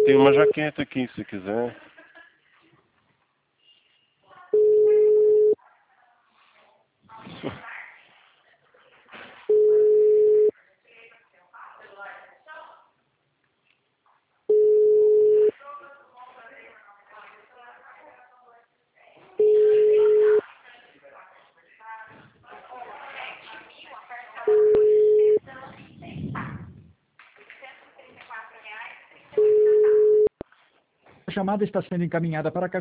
tem uma jaqueta aqui, se quiser. A chamada está sendo encaminhada para a